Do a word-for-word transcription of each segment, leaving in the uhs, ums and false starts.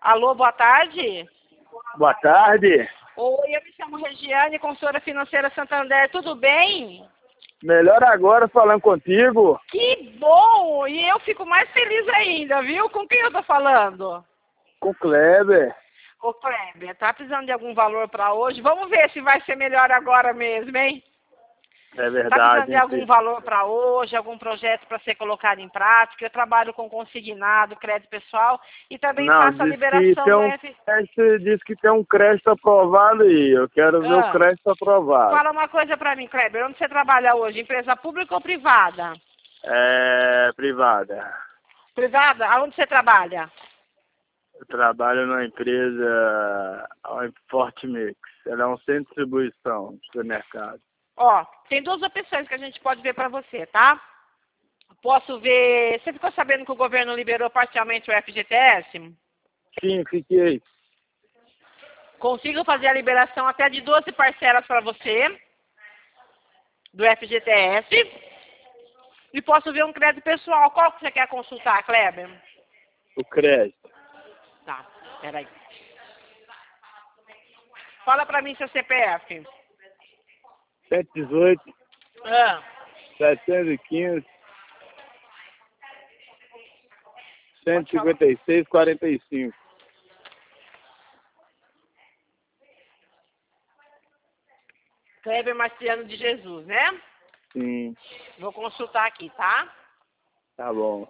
Alô, boa tarde. Boa tarde. Oi, eu me chamo Regiane, consultora financeira Santander, tudo bem? Melhor agora falando contigo. Que bom! E eu fico mais feliz ainda, viu? Com quem eu tô falando? Com o Kleber. Ô, Kleber, tá precisando de algum valor para hoje? Vamos ver se vai ser melhor agora mesmo, hein? É verdade. Tá precisando de algum filho. valor para hoje, algum projeto para ser colocado em prática? Eu trabalho com consignado, crédito pessoal e também Não, faço a diz que liberação tem do um F... crédito, diz que tem um crédito aprovado aí. Eu quero ver o Ah, crédito aprovado. fala uma coisa para mim, Kleber. Onde você trabalha hoje? Empresa pública ou privada? É privada. Privada? Aonde você trabalha? Eu trabalho numa empresa, a Fortemix. Ela é um centro de distribuição de supermercado. Ó, tem duas opções que a gente pode ver para você, tá? Posso ver... Você ficou sabendo que o governo liberou parcialmente o F G T S? Sim, fiquei. Consigo fazer a liberação até de doze parcelas para você, do F G T S. E posso ver um crédito pessoal. Qual que você quer consultar, Kleber? O crédito. Tá, peraí. Fala para mim seu C P F. cento e dezoito, Ah, setecentos e quinze, cento pode e falar. cinquenta e seis, quarenta e cinco. Kleber Marciano de Jesus, né? Sim, Vou consultar aqui, tá? tá bom.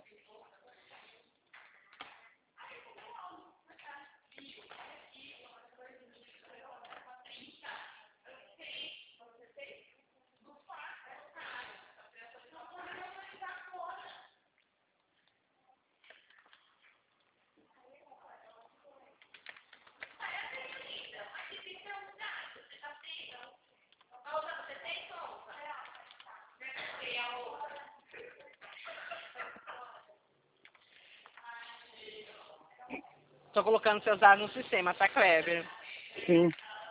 Tô colocando seus dados no sistema, tá, Kleber? Sim.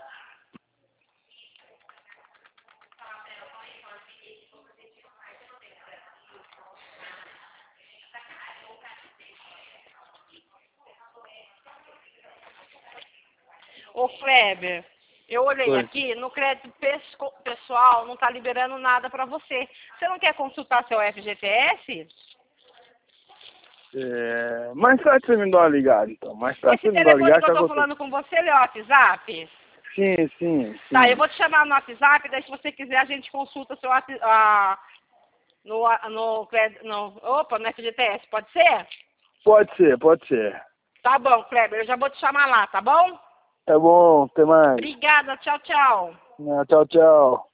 Ô, Kleber, eu olhei Foi. aqui, no crédito pesco- pessoal não tá liberando nada para você. Você não quer consultar seu F G T S? É, mais tarde você me dá uma ligada, então. Mais tarde Esse você me dá uma telefone ligada que que eu tô acontece. falando com você, ele é o WhatsApp? Sim, sim, Tá, eu sim. vou te chamar no WhatsApp, daí se você quiser a gente consulta seu WhatsApp, ah, no, no, crédito- no, opa, no F G T S, pode ser? Pode ser, pode ser. Tá bom, Kleber, eu já vou te chamar lá, tá bom? Tá bom, até mais. Obrigada, tchau, tchau. Tchau, tchau.